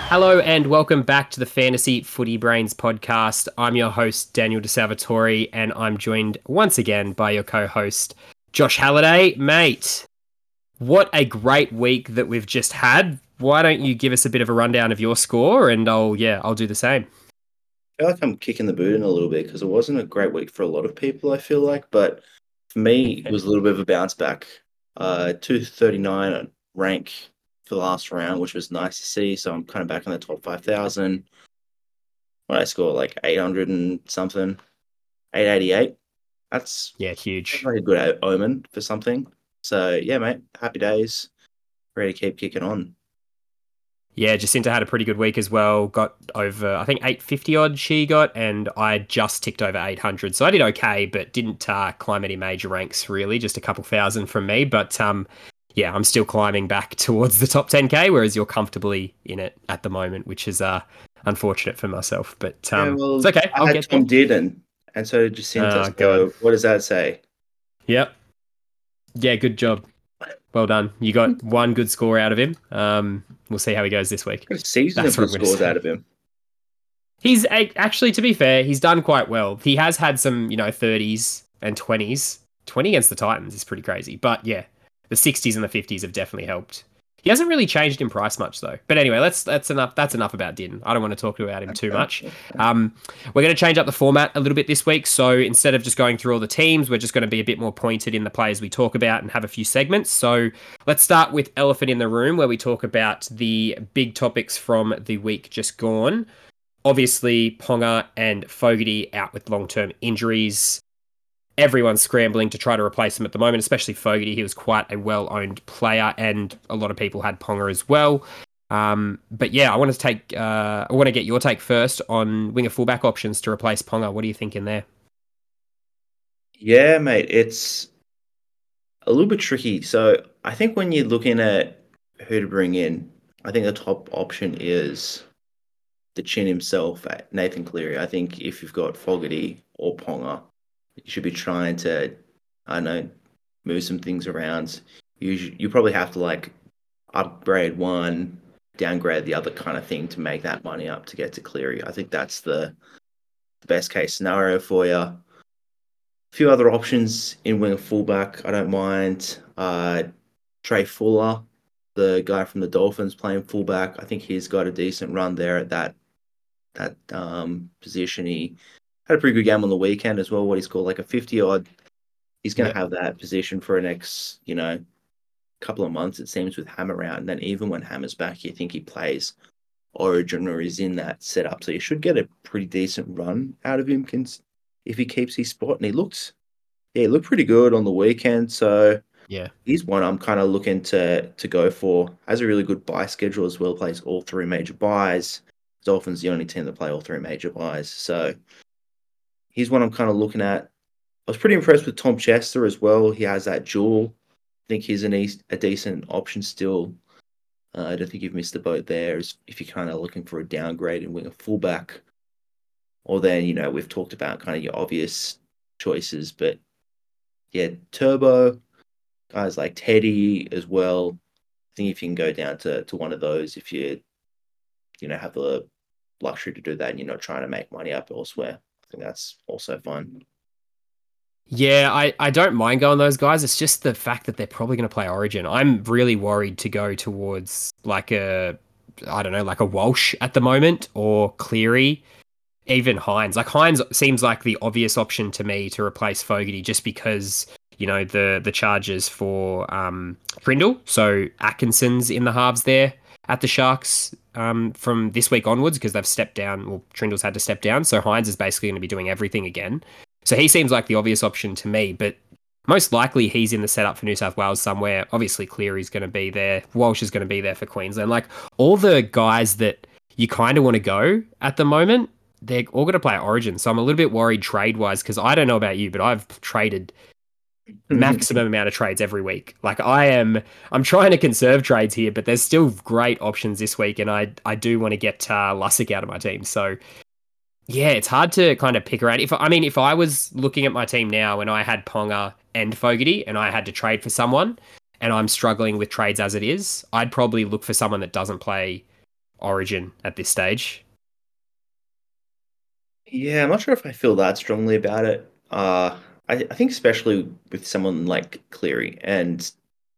Hello and welcome back to the Fantasy Footy Brains podcast. I'm your host, Daniel DeSalvatore, and I'm joined once again by your co-host, Josh Halliday. Mate, what a great week that we've just had. Why don't you give us a bit of a rundown of your score, and I'll do the same. I feel like I'm kicking the boot in a little bit because it wasn't a great week for a lot of people, I feel like. But for me, it was a little bit of a bounce back. 239 rank for the last round, which was nice to see. So I'm kind of back in the top 5,000. When I score like 800 and something, 888. That's Huge. like a good omen for something. So yeah, mate, happy days. Ready to keep kicking on. Yeah, Jacinta had a pretty good week as well. Got over, I think, 850 odd she got, and I just ticked over 800. So I did okay, but didn't climb any major ranks really, just a couple thousand from me. But yeah, I'm still climbing back towards the top 10K, whereas you're comfortably in it at the moment, which is unfortunate for myself. But it's okay. I had Tom Dearden, and so did Jacinta. So what does that say? Yep. Yeah, good job. Well done. You got one good score out of him. We'll see how he goes this week. A season of good scores out of him. He's actually, to be fair, he's done quite well. He has had some, 30s and 20s. 20 against the Titans is pretty crazy. But yeah, the 60s and the 50s have definitely helped. He hasn't really changed in price much though. But anyway, that's enough about Dearden. I don't want to talk about him too much. We're going to change up the format a little bit this week. So instead of just going through all the teams, we're just going to be a bit more pointed in the players we talk about and have a few segments. So let's start with Elephant in the Room, where we talk about the big topics from the week just gone. Obviously, Ponga and Fogarty out with long-term injuries. Everyone's scrambling to try to replace him at the moment, especially Fogarty. He was quite a well-owned player, and a lot of people had Ponga as well. But yeah, I want to get your take first on winger fullback options to replace Ponga. What are you thinking there? Yeah, mate, it's a little bit tricky. So I think when you're looking at who to bring in, I think the top option is the chin himself, Nathan Cleary. I think if you've got Fogarty or Ponga, you should be trying to, I don't know, move some things around. You probably have to like upgrade one, downgrade the other kind of thing to make that money up to get to Cleary. I think that's the best case scenario for you. A few other options in winger fullback, I don't mind. Trey Fuller, the guy from the Dolphins playing fullback. I think he's got a decent run there at that position. He had a pretty good game on the weekend as well. What he's called like a 50-odd. He's going to have that position for the next, couple of months, it seems, with Hammer out. And then even when Hammer's back, you think he plays Origin or is in that setup. So you should get a pretty decent run out of him if he keeps his spot. And he looked pretty good on the weekend. So yeah, he's one I'm kind of looking to go for. Has a really good buy schedule as well. Plays all three major buys. Dolphins the only team that play all three major buys. So he's one I'm kind of looking at. I was pretty impressed with Tom Chester as well. He has that duel. I think he's a decent option still. I don't think you've missed the boat there if you're kind of looking for a downgrade and winger fullback. Or then, we've talked about kind of your obvious choices. But yeah, Turbo, guys like Teddy as well. I think if you can go down to one of those, if you have the luxury to do that and you're not trying to make money up elsewhere, I think that's also fun. Yeah, I don't mind going those guys. It's just the fact that they're probably going to play Origin. I'm really worried to go towards like a Walsh at the moment, or Cleary, even Hines. Like Hines seems like the obvious option to me to replace Fogarty, just because the charges for Trindle. So Atkinson's in the halves there at the Sharks from this week onwards, because they've stepped down. Well, Trindle's had to step down, so Hines is basically going to be doing everything again. So he seems like the obvious option to me, but most likely he's in the setup for New South Wales somewhere. Obviously, Cleary's going to be there. Walsh is going to be there for Queensland. Like, all the guys that you kind of want to go at the moment, they're all going to play Origin. So I'm a little bit worried trade-wise, because I don't know about you, but I've traded maximum amount of trades every week. Like, I'm trying to conserve trades here, but there's still great options this week, and I do want to get Lussick out of my team. So yeah, it's hard to kind of pick around. If I was looking at my team now and I had Ponga and Fogarty and I had to trade for someone and I'm struggling with trades as it is, I'd probably look for someone that doesn't play Origin at this stage. Yeah, I'm not sure if I feel that strongly about it. I think especially with someone like Cleary, and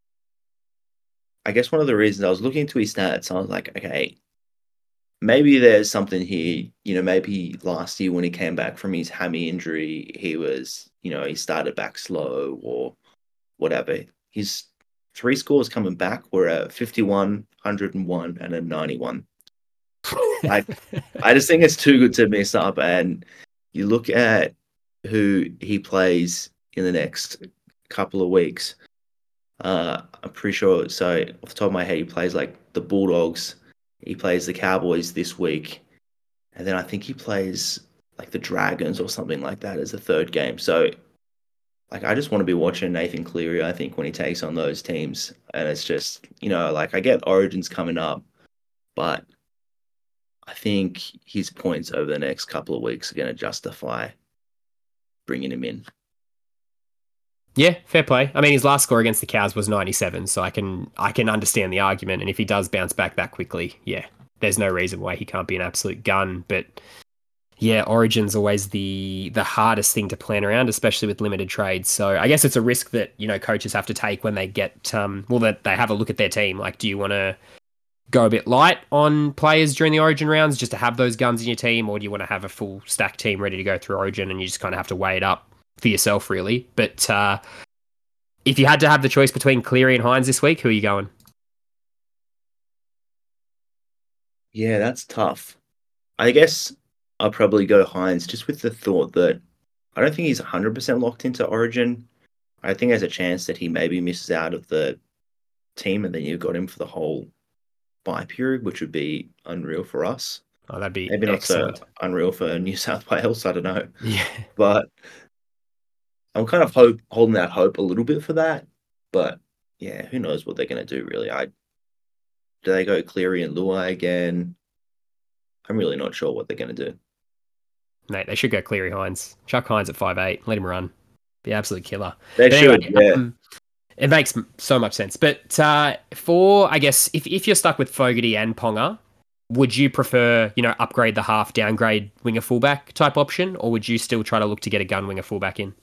I guess one of the reasons I was looking into his stats, I was like, okay, maybe there's something here. Maybe last year when he came back from his hammy injury, he was, he started back slow or whatever. His three scores coming back were a 51, 101, and a 91. I I just think it's too good to mess up. And you look at who he plays in the next couple of weeks. I'm pretty sure. So off the top of my head, he plays like the Bulldogs. He plays the Cowboys this week, and then I think he plays like the Dragons or something like that as the third game. So like I just want to be watching Nathan Cleary. I think when he takes on those teams, and it's just like I get Origins coming up, but I think his points over the next couple of weeks are going to justify bringing him in. Yeah, fair play. I mean, his last score against the Cows was 97, so I can understand the argument. And if he does bounce back that quickly, yeah, there's no reason why he can't be an absolute gun. But yeah, Origin's always the hardest thing to plan around, especially with limited trades. So I guess it's a risk that coaches have to take when they get that they have a look at their team. Like, do you want to go a bit light on players during the Origin rounds just to have those guns in your team, or do you want to have a full stack team ready to go through Origin and you just kind of have to weigh it up for yourself, really? But if you had to have the choice between Cleary and Hines this week, who are you going? Yeah, that's tough. I guess I'll probably go Hines just with the thought that I don't think he's 100% locked into Origin. I think there's a chance that he maybe misses out of the team and then you've got him for the whole bye period, which would be unreal for us. Oh, that'd be Maybe not so excellent. unreal for New South Wales. I don't know. Yeah. But I'm kind of holding out hope a little bit for that. But yeah, who knows what they're going to do, really. Do they go Cleary and Luai again? I'm really not sure what they're going to do. Mate, they should go Cleary Hines. Chuck Hines at 5'8". Let him run. Be absolute killer. They But should, anyway, yeah. It makes so much sense. But I guess, if you're stuck with Fogarty and Ponga, would you prefer, upgrade the half, downgrade winger fullback type option, or would you still try to look to get a gun winger fullback in?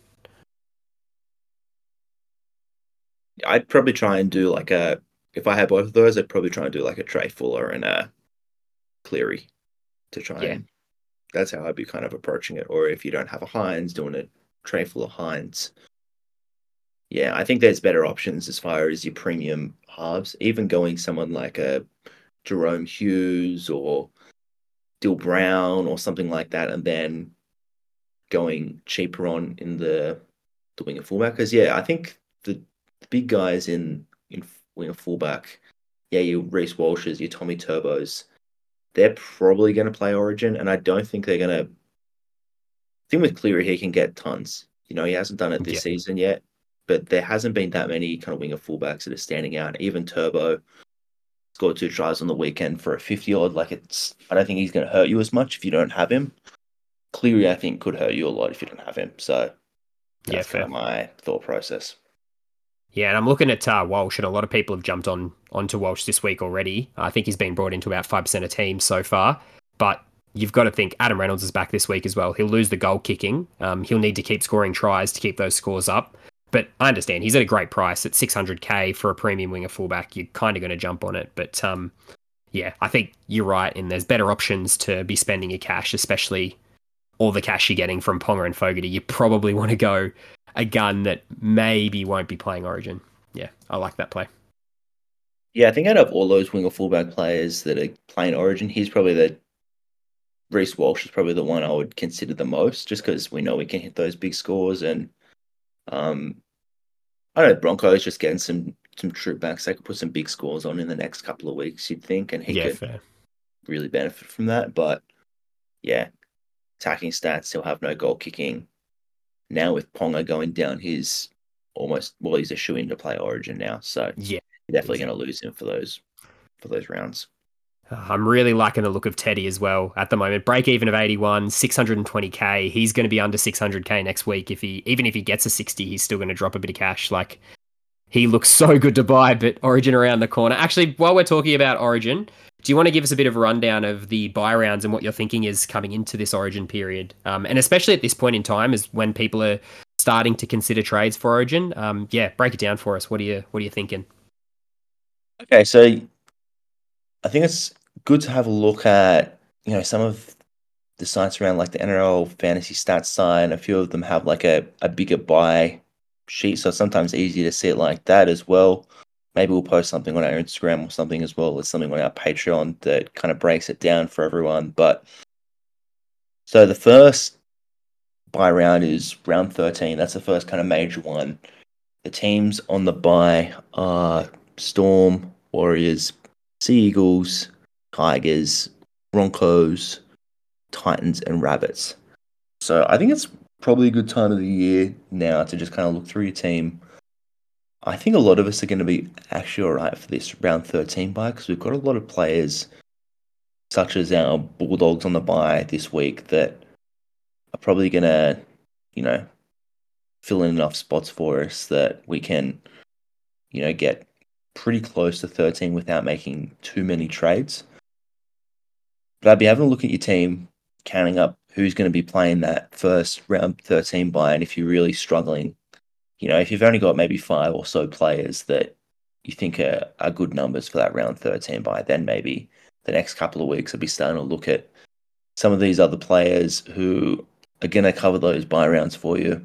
I'd probably try and do if I had both of those, I'd probably try and do like a Trey Fuller and a Cleary to try Yeah. and that's how I'd be kind of approaching it. Or if you don't have a Hines, doing a Trey Fuller Hines. Yeah, I think there's better options as far as your premium halves. Even going someone like a Jerome Hughes or Dill Brown or something like that, and then going cheaper on in the winger fullback. Because yeah, I think the big guys in winger fullback, yeah, your Reece Walshes, your Tommy Turbos, they're probably going to play Origin, and I don't think they're going to. I think with Cleary, he can get tons. He hasn't done it this Yeah. season yet, but there hasn't been that many kind of winger fullbacks that are standing out. Even Turbo scored 2 tries on the weekend for a 50 odd. I don't think he's going to hurt you as much if you don't have him. Cleary, I think, could hurt you a lot if you don't have him. So that's kind of my thought process. Yeah, and I'm looking at Walsh, and a lot of people have jumped onto Walsh this week already. I think he's been brought into about 5% of teams so far. But you've got to think Adam Reynolds is back this week as well. He'll lose the goal kicking. He'll need to keep scoring tries to keep those scores up. But I understand he's at a great price at 600k for a premium winger fullback. You're kind of going to jump on it. But yeah, I think you're right. And there's better options to be spending your cash, especially all the cash you're getting from Ponga and Fogarty. You probably want to go a gun that maybe won't be playing Origin. Yeah, I like that play. Yeah, I think out of all those winger fullback players that are playing Origin, he's probably Reece Walsh is probably the one I would consider the most, just because we know we can hit those big scores. And I don't know, Broncos just getting some troop backs. They could put some big scores on in the next couple of weeks, you'd think, and he could fair. really benefit from that. But yeah, attacking stats, he'll have no goal kicking. Now with Ponga going down, he's a shoe-in to play Origin now. So Yeah, you're definitely going to lose him for those rounds. I'm really liking the look of Teddy as well at the moment. Break even of 81, 620k. He's going to be under 600k next week. Even if he gets a 60, he's still going to drop a bit of cash. Like, He looks so good to buy, but Origin around the corner. Actually, while we're talking about Origin, do you want to give us a bit of a rundown of the buy rounds and what you're thinking is coming into this Origin period? And especially at this point in time, is when people are starting to consider trades for Origin. Yeah, break it down for us. What are you thinking? Okay, so I think it's good to have a look at, some of the sites around like the NRL fantasy stats site. And a few of them have like a bigger buy sheet, so it's sometimes easier to see it like that as well. Maybe we'll post something on our Instagram or something as well as something on our Patreon that kind of breaks it down for everyone. But so the first buy round is round 13. That's the first kind of major one. The teams on the buy are Storm, Warriors, Sea Eagles, Tigers, Broncos, Titans, and Rabbits. So I think it's probably a good time of the year now to just kind of look through your team. I think a lot of us are going to be actually all right for this round 13 buy because we've got a lot of players, such as our Bulldogs on the buy this week, that are probably going to, you know, fill in enough spots for us that we can, get pretty close to 13 without making too many trades. But I'd be having a look at your team, counting up who's going to be playing that first round 13 buy, and if you're really struggling, if you've only got maybe five or so players that you think are good numbers for that round 13 buy, then maybe the next couple of weeks I'll be starting to look at some of these other players who are going to cover those buy rounds for you.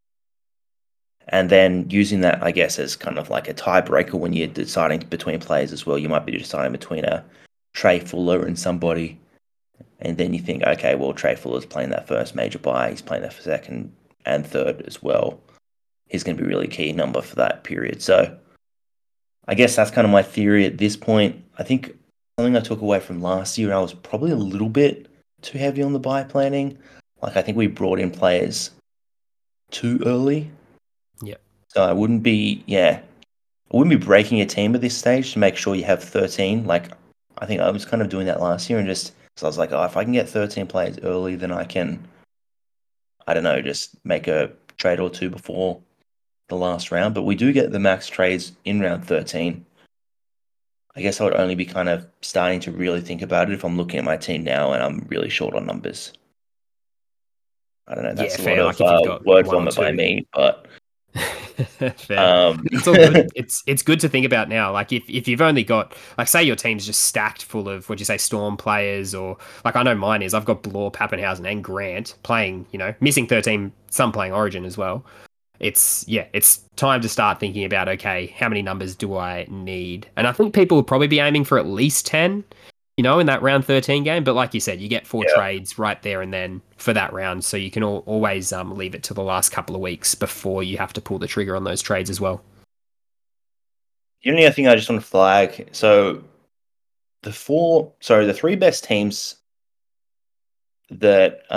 And then using that, I guess, as kind of like a tiebreaker when you're deciding between players as well. You might be deciding between a Trey Fuller and somebody. And then you think, okay, well, Trey Fuller's playing that first major buy. He's playing that for second and third as well. He's going to be a really key number for that period. So I guess that's kind of my theory at this point. I think something I took away from last year, I was probably a little bit too heavy on the buy planning. Like, I think we brought in players too early. Yeah. So I wouldn't be breaking a team at this stage to make sure you have 13. Like, I think I was kind of doing that last year and just, so I was like, oh, if I can get 13 players early, then I can, I don't know, just make a trade or two before the last round. But we do get the max trades in round 13. I guess I would only be kind of starting to really think about it if I'm looking at my team now and I'm really short on numbers. I don't know. Yeah, That's a lot fair. of Like if you've got word one or vomit by two. me, but Fair. It's all good. It's good to think about now. Like if you've only got like say your team's just stacked full of what'd you say Storm players or like I know mine is I've got Blore, Pappenhausen, and Grant playing. Missing 13, some playing Origin as well. It's time to start thinking about okay, how many numbers do I need? And I think people will probably be aiming for at least 10. In that round 13 game. But like you said, you get four yeah. trades right there and then for that round. So you can always leave it to the last couple of weeks before you have to pull the trigger on those trades as well. The only other thing I just want to flag, so the three best teams that,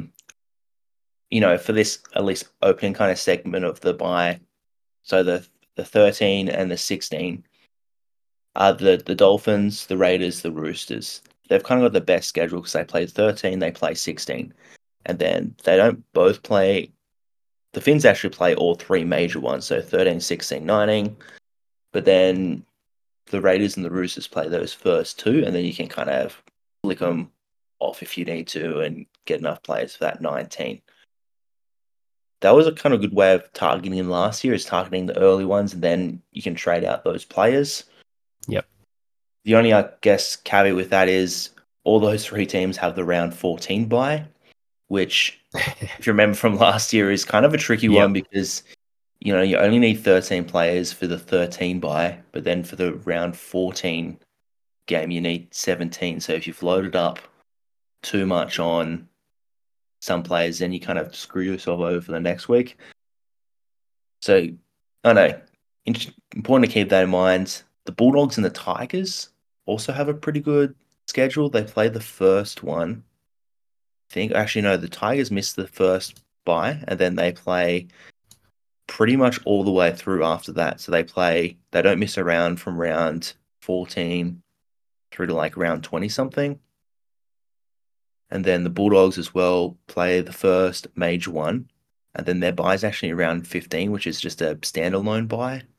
for this at least opening kind of segment of the buy, so the 13 and the 16 are the Dolphins, the Raiders, the Roosters. They've kind of got the best schedule because they play 13, they play 16. And then they don't both play. The Finns actually play all three major ones, so 13, 16, 19. But then the Raiders and the Roosters play those first two, and then you can kind of flick them off if you need to and get enough players for that 19. That was a kind of good way of targeting them last year, is targeting the early ones, and then you can trade out those players. Yep. The only, I guess, caveat with that is all those three teams have the round 14 bye, which, if you remember from last year, is kind of a tricky Yep. one because, you only need 13 players for the 13 bye, but then for the round 14 game, you need 17. So if you've loaded up too much on some players, then you kind of screw yourself over for the next week. So, I know, important to keep that in mind. The Bulldogs and the Tigers also have a pretty good schedule. They play the first one. Actually, no, the Tigers missed the first bye, and then they play pretty much all the way through after that. So they don't miss a round from round 14 through to like round 20 something. And then the Bulldogs as well play the first major one. And then their bye is actually around 15, which is just a standalone bye.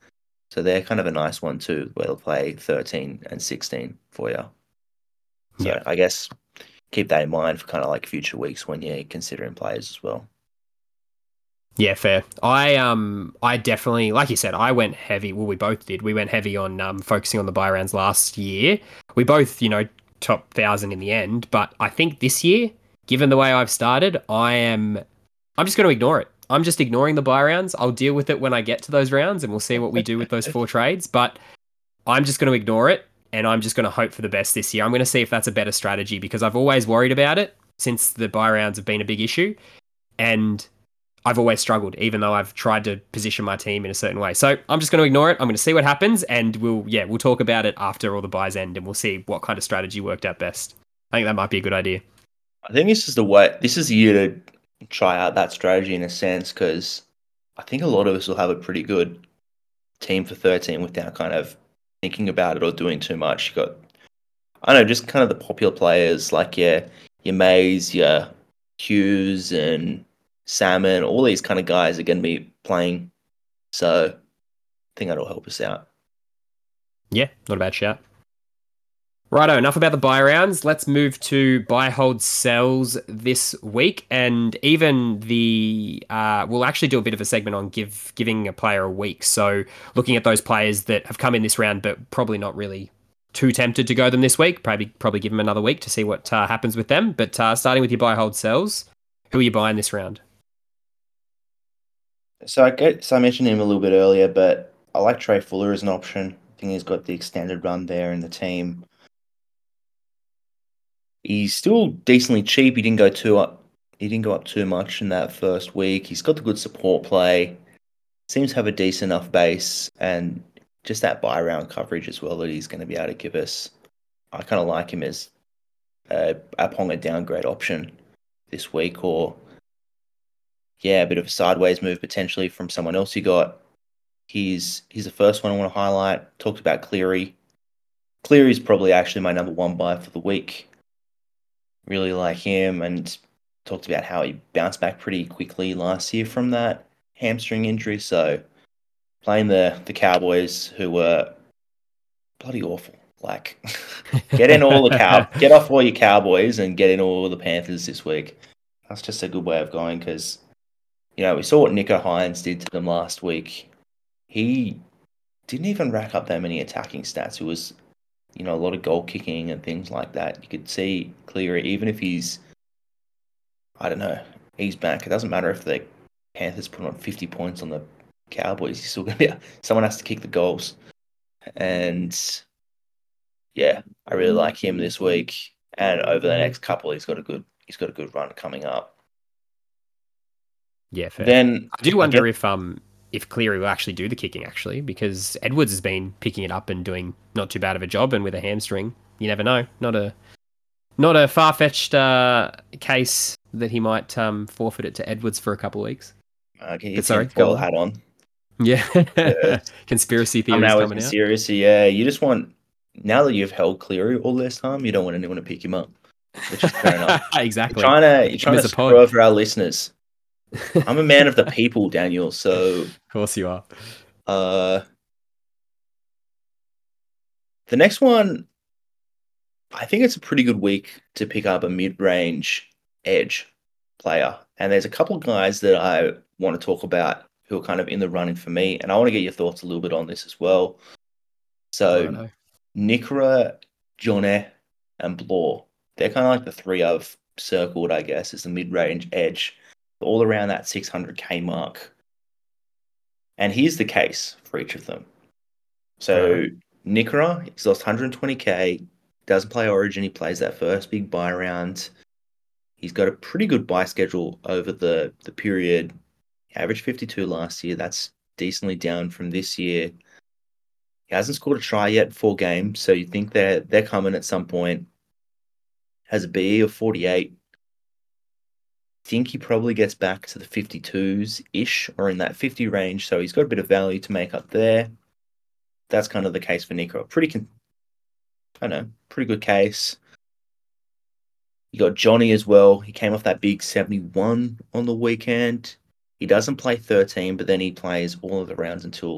So they're kind of a nice one too, where they'll play 13 and 16 for you. Yeah. So I guess keep that in mind for kind of like future weeks when you're considering players as well. Yeah, fair. I definitely, like you said, I went heavy. Well, we both did. We went heavy on focusing on the buy rounds last year. We both, top 1,000 in the end. But I think this year, given the way I've started, I'm just going to ignore it. I'm just ignoring the buy rounds. I'll deal with it when I get to those rounds, and we'll see what we do with those 4 trades. But I'm just going to ignore it, and I'm just going to hope for the best this year. I'm going to see if that's a better strategy because I've always worried about it since the buy rounds have been a big issue, and I've always struggled, even though I've tried to position my team in a certain way. So I'm just going to ignore it. I'm going to see what happens, and we'll talk about it after all the buys end, and we'll see what kind of strategy worked out best. I think that might be a good idea. I think this is the way. This is the year to try out that strategy in a sense because I think a lot of us will have a pretty good team for 13 without kind of thinking about it or doing too much. You got, I don't know, just kind of the popular players like your Mays, your Hughes, and Salmon. All these kind of guys are going to be playing, so I think that'll help us out. Yeah, not a bad shout. Righto, enough about the buy rounds. Let's move to buy, hold, sells this week, and even we'll actually do a bit of a segment on giving a player a week. So looking at those players that have come in this round, but probably not really too tempted to go them this week. Probably give them another week to see what happens with them. But starting with your buy, hold, sells, who are you buying this round? So I mentioned him a little bit earlier, but I like Trey Fuller as an option. I think he's got the extended run there in the team. He's still decently cheap. He didn't go too up. He didn't go up too much in that first week. He's got the good support play. Seems to have a decent enough base and just that buy round coverage as well that he's going to be able to give us. I kind of like him as a Ponga downgrade option this week, or a bit of a sideways move potentially from someone else you got. He's the first one I want to highlight. Talked about Cleary. Cleary's probably actually my number one buy for the week. Really like him, and talked about how he bounced back pretty quickly last year from that hamstring injury. So playing the Cowboys, who were bloody awful. Like get off all your Cowboys and get in all the Panthers this week. That's just a good way of going because we saw what Nico Hines did to them last week. He didn't even rack up that many attacking stats. It was a lot of goal kicking and things like that. You could see Cleary, even if he's, I don't know, he's back. It doesn't matter if the Panthers put on 50 points on the Cowboys. He's still going to be, someone has to kick the goals. And yeah, I really like him this week. And over the next couple, he's got a good run coming up. Yeah, fair. Then I do wonder if Cleary will actually do the kicking, actually, because Edwards has been picking it up and doing not too bad of a job, and with a hamstring, you never know. Not a far-fetched case that he might forfeit it to Edwards for a couple of weeks. Okay, sorry, go hat on. Yeah, conspiracy theories now coming out. Conspiracy, yeah. You just want, now that you've held Cleary all this time, you don't want anyone to pick him up, which is fair enough. Exactly. You're trying to screw over our listeners. I'm a man of the people, Daniel. So of course you are. The next one, I think it's a pretty good week to pick up a mid-range edge player, and there's a couple of guys that I want to talk about who are kind of in the running for me, and I want to get your thoughts a little bit on this as well. So, Nikora, Jonne, and Blore, they're kind of like the three I've circled, I guess, as the mid-range edge, all around that 600k mark. And here's the case for each of them. So, Nikora, he's lost 120k, doesn't play Origin, he plays that first big buy round. He's got a pretty good buy schedule over the period. He averaged 52 last year. That's decently down from this year. He hasn't scored a try yet, 4 games, so you think they're coming at some point. Has a BE of 48. Think he probably gets back to the 52s-ish, or in that 50 range, so he's got a bit of value to make up there. That's kind of the case for Nico. Pretty good case. You got Johnny as well. He came off that big 71 on the weekend. He doesn't play 13, but then he plays all of the rounds until like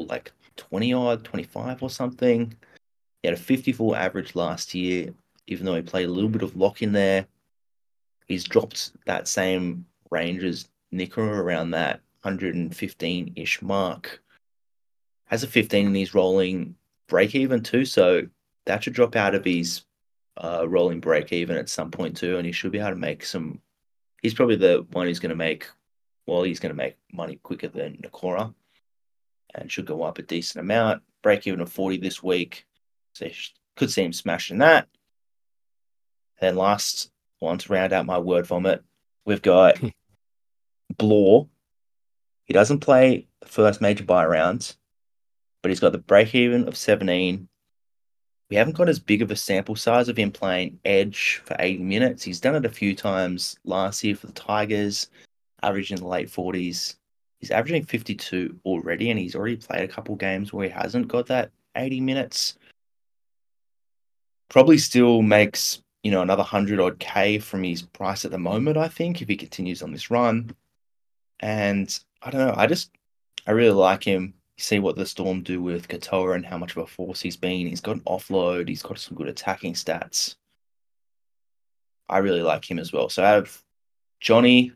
20 odd, 25 or something. He had a 54 average last year, even though he played a little bit of lock in there. He's dropped that same range as Nikora around that 115-ish mark. Has a 15 in his rolling break even too, so that should drop out of his rolling break even at some point too, and he should be able to make some. He's probably the one who's going to make. Well, he's going to make money quicker than Nakora, and should go up a decent amount. Break even of 40 this week, so you could see him smashing that. And last one to round out my word vomit, we've got Blore. He doesn't play the first major buy rounds, but he's got the break even of 17. We haven't got as big of a sample size of him playing edge for 80 minutes. He's done it a few times last year for the Tigers, averaging in the late 40s. He's averaging 52 already, and he's already played a couple games where he hasn't got that 80 minutes. Probably still makes, another 100 odd K from his price at the moment, I think, if he continues on this run. And I don't know, I really like him. You see what the Storm do with Katoa and how much of a force he's been. He's got an offload. He's got some good attacking stats. I really like him as well. So out of Johnny,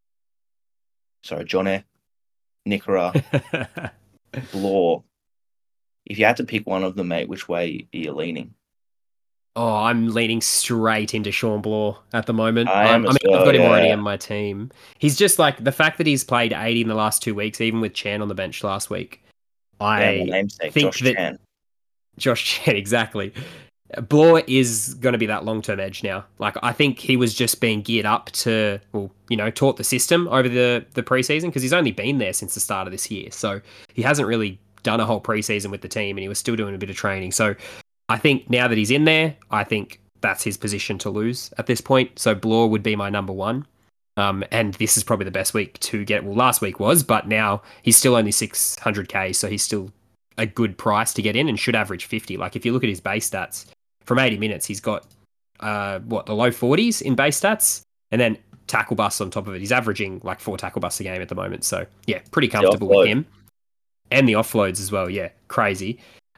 Nikora, Blore, if you had to pick one of them, mate, which way are you leaning? Oh, I'm leaning straight into Sean Blore at the moment. I am as I've well, got him already yeah. in my team. He's just like the fact that he's played 80 in the last 2 weeks, even with Chan on the bench last week. Yeah, my I namesake, think Josh that Chan. Josh Chan, exactly. Blore is going to be that long-term edge now. Like, I think he was just being geared up to, taught the system over the preseason because he's only been there since the start of this year. So he hasn't really done a whole preseason with the team and he was still doing a bit of training. So I think now that he's in there, I think that's his position to lose at this point. So Blore would be my number one. And this is probably the best week to get. Well, last week was, but now he's still only 600k, so he's still a good price to get in and should average 50. Like if you look at his base stats from 80 minutes, he's got the low 40s in base stats, and then tackle busts on top of it. He's averaging like 4 tackle busts a game at the moment. So yeah, pretty comfortable with him. And the offloads as well. Yeah, crazy.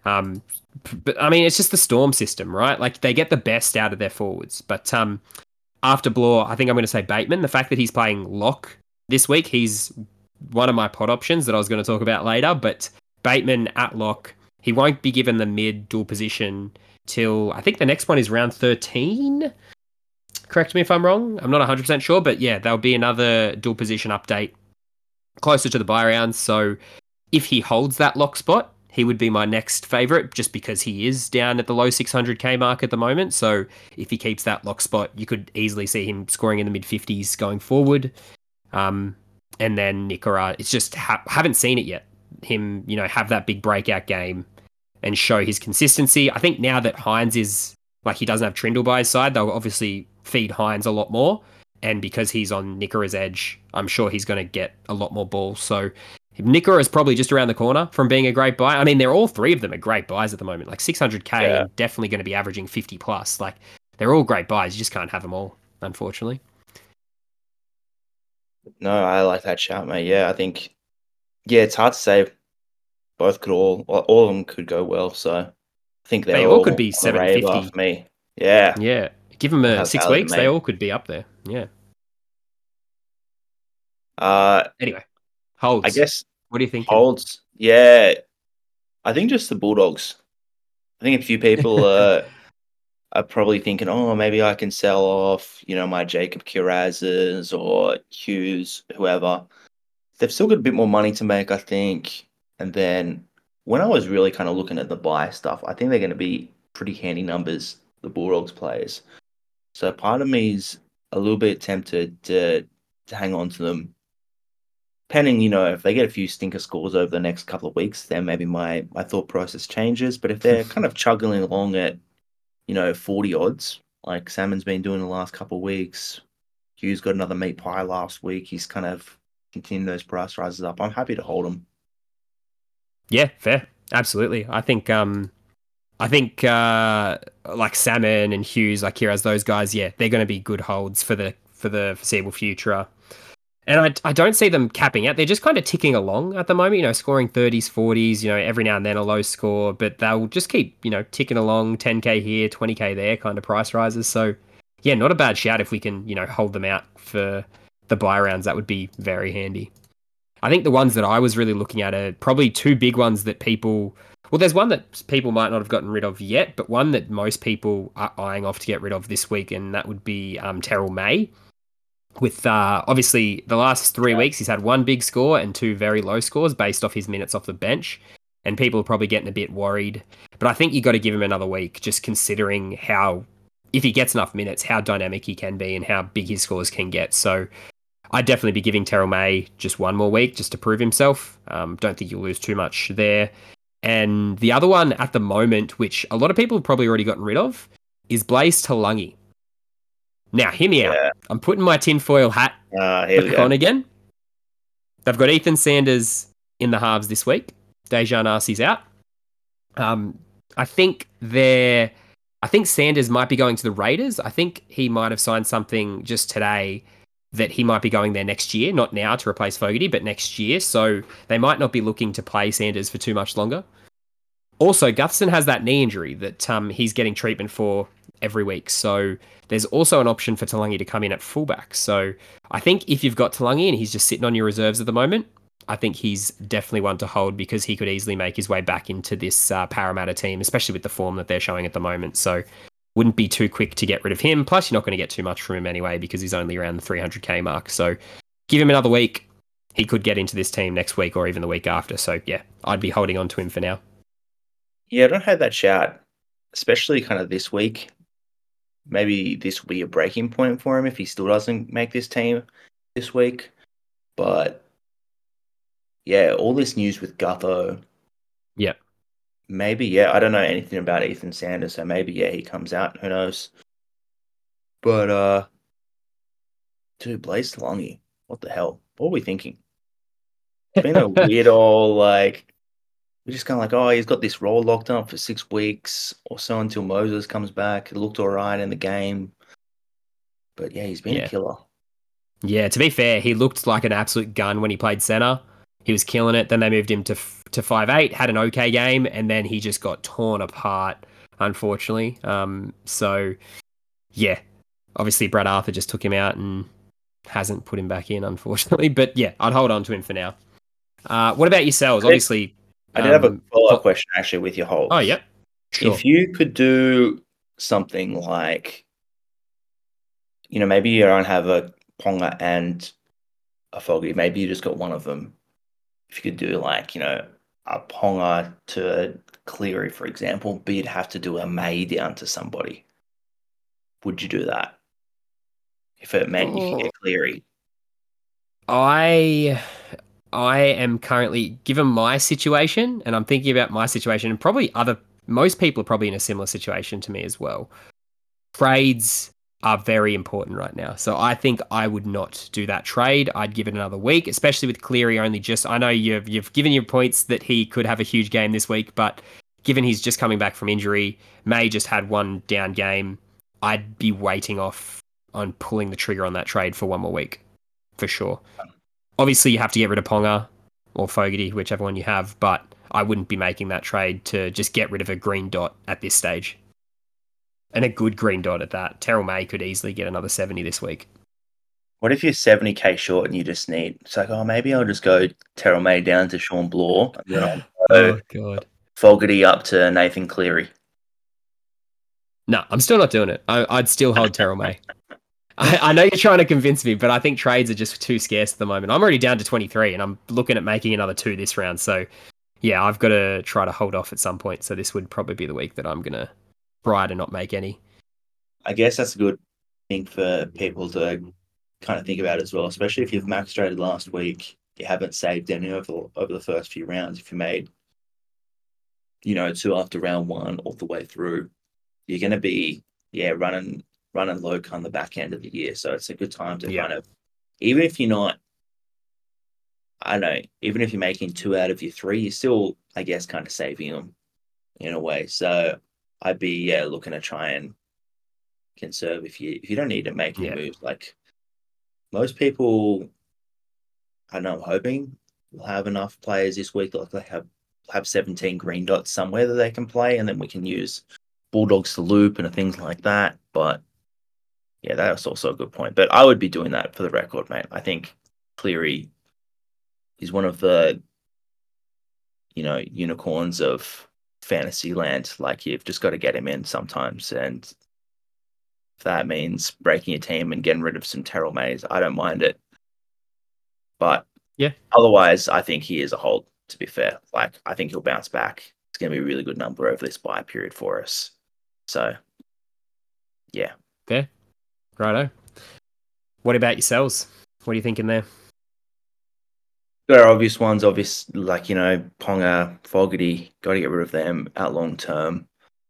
But I mean, it's just the Storm system, right? Like they get the best out of their forwards. But after Blore, I think I'm going to say Bateman. The fact that he's playing lock this week, he's one of my pod options that I was going to talk about later. But Bateman at lock, he won't be given the mid dual position till I think the next one is round 13. Correct me if I'm wrong. I'm not 100% sure, but yeah, there'll be another dual position update closer to the buy rounds. So if he holds that lock spot, he would be my next favorite just because he is down at the low 600k mark at the moment. So if he keeps that lock spot, you could easily see him scoring in the mid 50s going forward. And then Nikora, it's just haven't seen it yet. Him, have that big breakout game and show his consistency. I think now that Hines is like he doesn't have Trindle by his side, they'll obviously feed Hines a lot more. And because he's on Nikora's edge, I'm sure he's going to get a lot more balls. So Nikora is probably just around the corner from being a great buy. I mean, they're all three of them are great buys at the moment. Like 600k and definitely going to be averaging 50 plus. Like they're all great buys. You just can't have them all, unfortunately. No, I like that shout, mate. Yeah, I think, it's hard to say. Both could all of them could go well. So I think they're They all all could be on the radar 750. for me. Yeah. Yeah. Give them How 6 valid, weeks. They mate. all could be up there. Yeah. Anyway, holds. I guess What are you thinking? holds. Yeah, I think just the Bulldogs. I think a few people are probably thinking, oh, maybe I can sell off, my Jacob Kirazes or Hughes, whoever. They've still got a bit more money to make, I think. And then when I was really kind of looking at the buy stuff, I think they're going to be pretty handy numbers, the Bulldogs players. So part of me is a little bit tempted to hang on to them. Depending, if they get a few stinker scores over the next couple of weeks, then maybe my thought process changes. But if they're kind of chugging along at, 40 odds, like Salmon's been doing the last couple of weeks, Hughes got another meat pie last week. He's kind of continued those price rises up. I'm happy to hold them. Yeah, fair. Absolutely. I think like Salmon and Hughes, like Kiraz, those guys, yeah, they're going to be good holds for the foreseeable future. And I don't see them capping out. They're just kind of ticking along at the moment, scoring 30s, 40s, every now and then a low score, but they'll just keep, ticking along 10K here, 20K there kind of price rises. So, yeah, not a bad shout if we can, hold them out for the buy rounds. That would be very handy. I think the ones that I was really looking at are probably two big ones that people. Well, there's one that people might not have gotten rid of yet, but one that most people are eyeing off to get rid of this week, and that would be Terrell May. With obviously the last 3 weeks, he's had one big score and two very low scores based off his minutes off the bench. And people are probably getting a bit worried. But I think you got to give him another week, just considering how, if he gets enough minutes, how dynamic he can be and how big his scores can get. So I'd definitely be giving Terrell May just one more week just to prove himself. Don't think you'll lose too much there. And the other one at the moment, which a lot of people have probably already gotten rid of, is Blaze Talangi. Now, hear me out. I'm putting my tinfoil hat back on again. They've got Ethan Sanders in the halves this week. Dejan Arcee's out. I think Sanders might be going to the Raiders. I think he might have signed something just today that he might be going there next year, not now to replace Fogarty, but next year. So they might not be looking to play Sanders for too much longer. Also, Gutherson has that knee injury that he's getting treatment for every week. So there's also an option for Talangi to come in at fullback. So I think if you've got Talangi and he's just sitting on your reserves at the moment, I think he's definitely one to hold because he could easily make his way back into this Parramatta team, especially with the form that they're showing at the moment. So wouldn't be too quick to get rid of him. Plus, you're not going to get too much from him anyway because he's only around the 300k mark. So give him another week. He could get into this team next week or even the week after. So yeah, I'd be holding on to him for now. Yeah, I don't have that shout, especially kind of this week. Maybe this will be a breaking point for him if he still doesn't make this team this week. But yeah, all this news with Gutho. Yeah. Maybe, I don't know anything about Ethan Sanders, so maybe, he comes out. Who knows? But, dude, Blaze Talangi, what the hell? What are we thinking? It's been a weird old, we're just kind of like, oh, he's got this role locked up for 6 weeks or so until Moses comes back. It looked all right in the game. But, yeah, he's been a killer. Yeah, to be fair, he looked like an absolute gun when he played center. He was killing it. Then they moved him to 5'8", had an okay game, and then he just got torn apart, unfortunately. So, yeah, obviously Brad Arthur just took him out and hasn't put him back in, unfortunately. But, yeah, I'd hold on to him for now. What about yourselves? Obviously... I did have a follow-up question, actually, with your holds. Oh, yeah. Sure. If you could do something like, maybe you don't have a Ponga and a Fogarty, maybe you just got one of them. If you could do a Ponga to Cleary, for example, but you'd have to do a May down to somebody. Would you do that? If it meant you could get Cleary. I am currently, given my situation, and I'm thinking about my situation, and probably most people are probably in a similar situation to me as well. Trades are very important right now. So I think I would not do that trade. I'd give it another week, especially with Cleary only just... I know you've given your points that he could have a huge game this week, but given he's just coming back from injury, May just had one down game, I'd be waiting off on pulling the trigger on that trade for one more week, for sure. Obviously, you have to get rid of Ponga or Fogarty, whichever one you have, but I wouldn't be making that trade to just get rid of a green dot at this stage. And a good green dot at that. Terrell May could easily get another 70 this week. What if you're 70k short and you just need... It's like, oh, maybe I'll just go Terrell May down to Sean Bloor. And then I'll go God. Fogarty up to Nathan Cleary. No, I'm still not doing it. I'd still hold Terrell May. I know you're trying to convince me, but I think trades are just too scarce at the moment. I'm already down to 23, and I'm looking at making another 2 this round. So, yeah, I've got to try to hold off at some point. So this would probably be the week that I'm going to try to not make any. I guess that's a good thing for people to kind of think about as well, especially if you've max traded last week, you haven't saved any over the first few rounds. If you made, 2 after round 1 all the way through, you're going to be, running low come the back end of the year. So it's a good time to kind of, even if you're not, I don't know, even if you're making 2 out of your 3, you're still, I guess, kind of saving them in a way. So I'd be, looking to try and conserve if you don't need to make any moves. Like most people, I know I'm hoping we'll have enough players this week, like they have 17 green dots somewhere that they can play, and then we can use Bulldogs to loop and things like that. But yeah, that's also a good point. But I would be doing that for the record, mate. I think Cleary is one of the unicorns of fantasy land. Like you've just got to get him in sometimes, and if that means breaking your team and getting rid of some Terrell Mays, I don't mind it. But Yeah, otherwise, I think he is a hold, to be fair. Like, I think he'll bounce back. It's going to be a really good number over this buy period for us. So, yeah. fair. Righto. What about yourselves? What are you thinking there? There are obvious ones, like, Ponga, Fogarty, got to get rid of them out long term.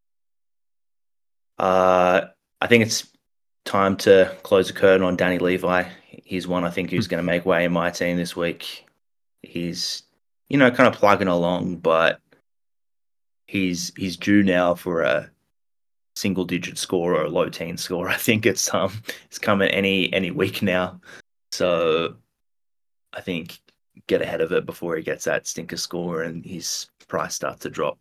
I think it's time to close the curtain on Danny Levi. He's one I think who's going to make way in my team this week. He's, kind of plugging along, but he's due now for a single digit score or a low teen score. I think it's coming any week now. So I think get ahead of it before he gets that stinker score and his price starts to drop.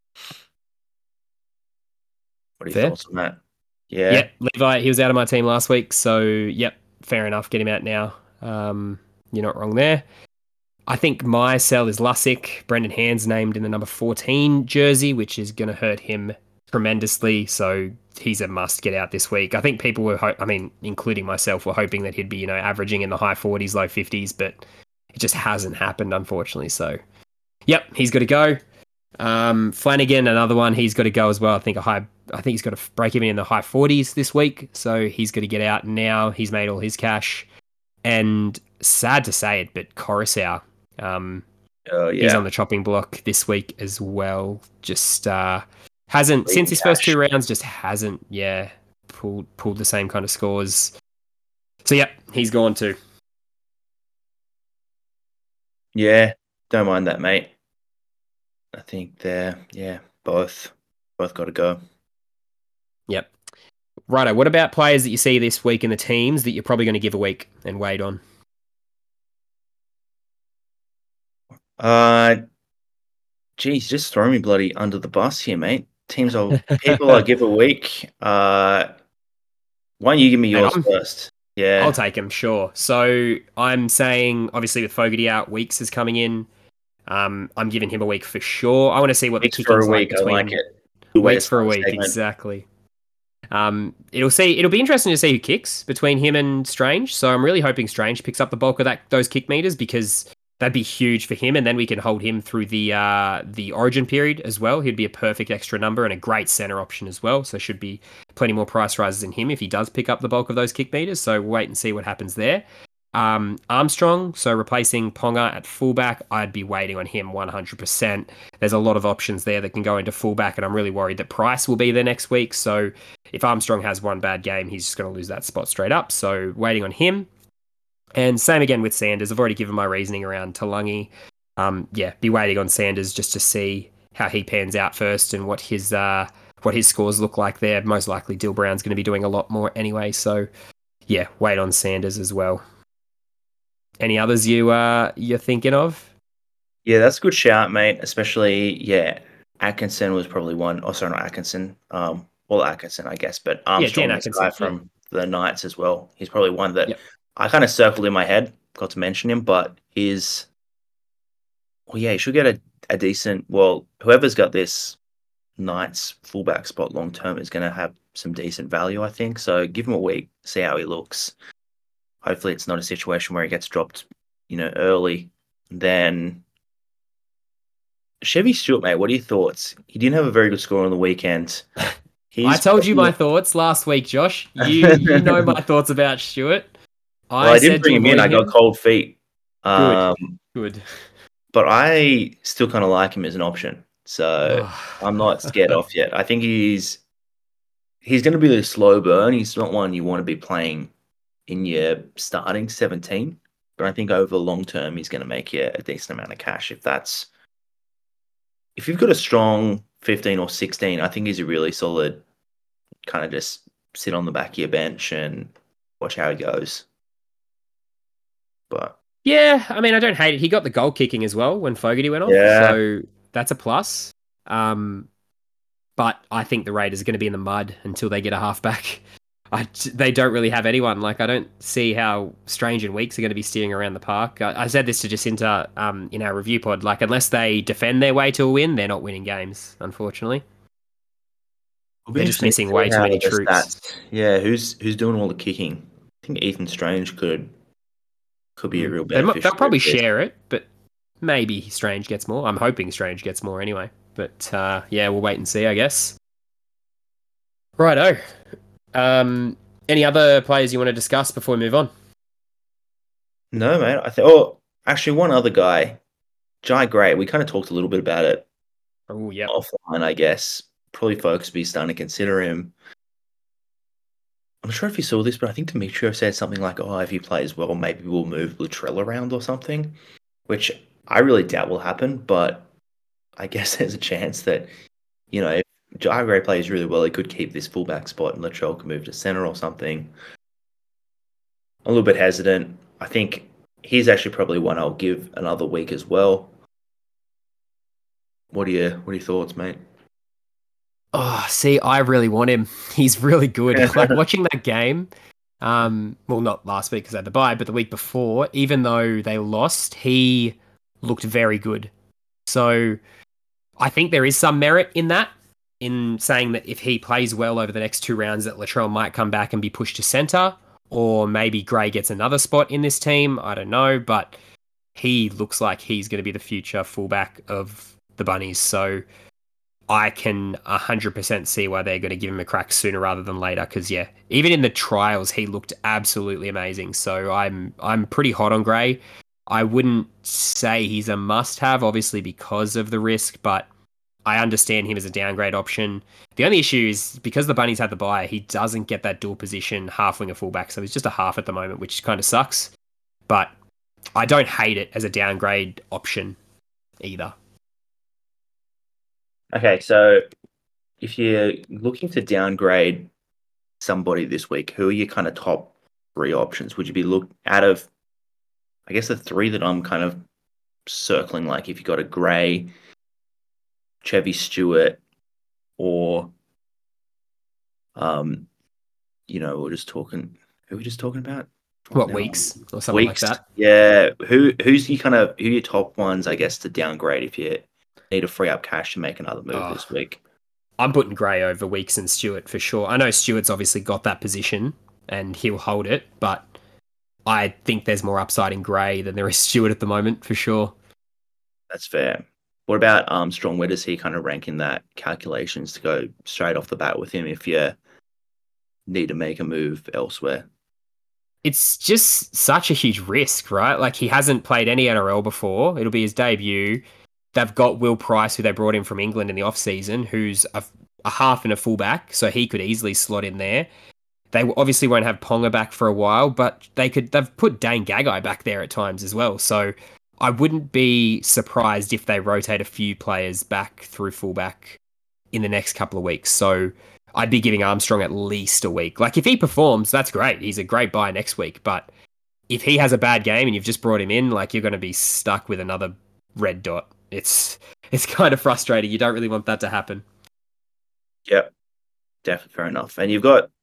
What are your thoughts on that? Yeah. Yep, Levi, he was out of my team last week, so yep, fair enough. Get him out now. You're not wrong there. I think my sell is Lussick. Brendan Hand's named in the number 14 jersey, which is going to hurt him tremendously. So he's a must get out this week. I think people were, including myself, were hoping that he'd be, averaging in the high 40s, low 50s, but it just hasn't happened, unfortunately. So, yep, he's got to go. Flanagan, another one, he's got to go as well. I think he's got to break even in the high 40s this week, so he's got to get out now. He's made all his cash, and sad to say it, but Coruscant, he's on the chopping block this week as well. Just hasn't since his first 2 rounds, just hasn't pulled the same kind of scores. So yeah, he's gone too. Yeah, don't mind that, mate. I think they're both got to go. Yep. Righto. What about players that you see this week in the teams that you're probably going to give a week and wait on? Geez, just throw me bloody under the bus here, mate. Teams people I give a week. Why don't you give me yours first? Yeah, I'll take him, sure. So I'm saying, obviously, with Fogarty out, Weeks is coming in. I'm giving him a week for sure. I want to see what Weeks the kicking's for a week. like between I like it. Weeks for a week, exactly. It'll be interesting to see who kicks between him and Strange. So I'm really hoping Strange picks up the bulk of those kick meters, because that'd be huge for him, and then we can hold him through the Origin period as well. He'd be a perfect extra number and a great center option as well. So should be plenty more price rises in him if he does pick up the bulk of those kick meters. So we'll wait and see what happens there. Armstrong, so replacing Ponga at fullback, I'd be waiting on him 100%. There's a lot of options there that can go into fullback, and I'm really worried that Price will be there next week. So if Armstrong has one bad game, he's just going to lose that spot straight up. So waiting on him. And same again with Sanders. I've already given my reasoning around Talangi. Be waiting on Sanders just to see how he pans out first and what his scores look like there. Most likely Dill Brown's going to be doing a lot more anyway. So yeah, wait on Sanders as well. Any others you're thinking of? Yeah, that's a good shout, mate. Especially, Atkinson was probably one. Oh, sorry, not Atkinson. Atkinson, I guess, but Armstrong, this guy from the Knights as well. He's probably one that I kind of circled in my head. Got to mention him, but he should get a decent. Well, whoever's got this Knights fullback spot long term is going to have some decent value, I think. So give him a week, see how he looks. Hopefully it's not a situation where he gets dropped, early. Then Chevy Stewart, mate, what are your thoughts? He didn't have a very good score on the weekend. I told you my thoughts last week, Josh. You know my thoughts about Stewart. I didn't bring him in. I got cold feet. Good. But I still kind of like him as an option. So I'm not scared off yet. I think he's going to be a slow burn. He's not one you want to be playing in your starting 17, but I think over the long term he's going to make you a decent amount of cash. If you've got a strong 15 or 16, I think he's a really solid kind of just sit on the back of your bench and watch how he goes. But Yeah, I mean, I don't hate it. He got the goal kicking as well when Fogarty went off, Yeah. so that's a plus. Um, but I think the Raiders are going to be in the mud until they get a halfback. They don't really have anyone. Like, I don't see how Strange and Weeks are going to be steering around the park. I said this to Jacinta in our review pod. Like, unless they defend their way to a win, they're not winning games, unfortunately. It'll be They're just interesting to missing way see too how many the troops. stats. Yeah, who's doing all the kicking? I think Ethan Strange could be a real They'll beneficiary probably of this. share it, but maybe Strange gets more. I'm hoping Strange gets more anyway. But yeah, we'll wait and see, I guess. Righto. Any other players you want to discuss before we move on? No, man. I think. Oh, actually, one other guy, Jai Gray. We kind of talked a little bit about it Oh, yep. offline, I guess. Probably folks be starting to consider him. I'm not sure if you saw this, but I think Demetriou said something like, "Oh, if he plays well, maybe we'll move Latrell around or something," which I really doubt will happen. But I guess there's a chance that if Jai Gray plays really well, he could keep this fullback spot, and Latrell can move to center or something. A little bit hesitant. I think he's actually probably one I'll give another week as well. What are your thoughts, mate? Oh, see, I really want him. He's really good. Like watching that game, well, not last week because I had the bye, but the week before, even though they lost, he looked very good. So I think there is some merit in that, in saying that if he plays well over the next two rounds, that Latrell might come back and be pushed to centre, or maybe Gray gets another spot in this team. I don't know, but he looks like he's going to be the future fullback of the Bunnies. So I can 100% see why they're going to give him a crack sooner rather than later. Because yeah, even in the trials, he looked absolutely amazing. So I'm pretty hot on Gray. I wouldn't say he's a must-have, obviously because of the risk, but I understand him as a downgrade option. The only issue is because the Bunnies had the bye, he doesn't get that dual position half winger fullback, so he's just a half at the moment, which kind of sucks. But I don't hate it as a downgrade option either. Okay, so if you're looking to downgrade somebody this week, who are your kind of top three options? Would you be look out of, I guess, the three that I'm kind of circling? Like, if you got a Gray, Chevy Stewart, or we're just talking. Who are we just talking about? What, Weeks or something like Weeks. that? Yeah. Who are your top ones, I guess, to downgrade if you need to free up cash to make another move Oh, this week? I'm putting Gray over Weeks and Stewart for sure. I know Stewart's obviously got that position and he'll hold it, but I think there's more upside in Gray than there is Stewart at the moment for sure. That's fair. What about Armstrong? Where does he kind of rank in that calculations to go straight off the bat with him if you need to make a move elsewhere? It's just such a huge risk, right? Like he hasn't played any NRL before. It'll be his debut. They've got Will Price, who they brought in from England in the off season, who's a half and a fullback, so he could easily slot in there. They obviously won't have Ponga back for a while, but they've put Dane Gagai back there at times as well. So I wouldn't be surprised if they rotate a few players back through fullback in the next couple of weeks. So I'd be giving Armstrong at least a week. Like if he performs, that's great. He's a great buy next week. But if he has a bad game and you've just brought him in, like you're going to be stuck with another red dot. It's kind of frustrating. You don't really want that to happen. Yep, definitely fair enough. And you've got,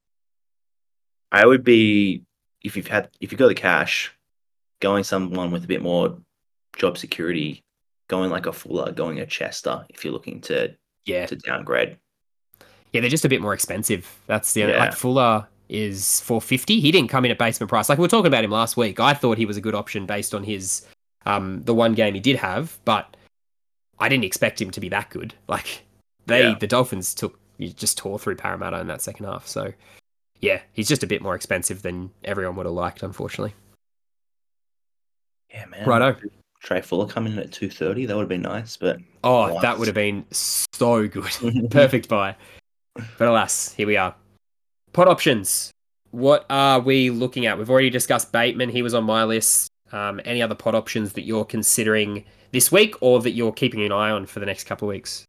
I would be if you've got the cash, going someone with a bit more job security, going like a Fuller, going a Chester if you're looking to Yeah. downgrade. Yeah, they're just a bit more expensive. That's the Yeah. like Fuller is 450. He didn't come in at basement price. Like we were talking about him last week. I thought he was a good option based on his the one game he did have, but I didn't expect him to be that good. Like the Dolphins just tore through Parramatta in that second half. So yeah, he's just a bit more expensive than everyone would have liked, unfortunately. Yeah, man. Righto. Trey Fuller coming in at 230, that would have been nice, but Oh, that would have been so good. Perfect buy. But alas, here we are. Pod options. What are we looking at? We've already discussed Bateman. He was on my list. Any other pod options that you're considering this week or that you're keeping an eye on for the next couple of weeks?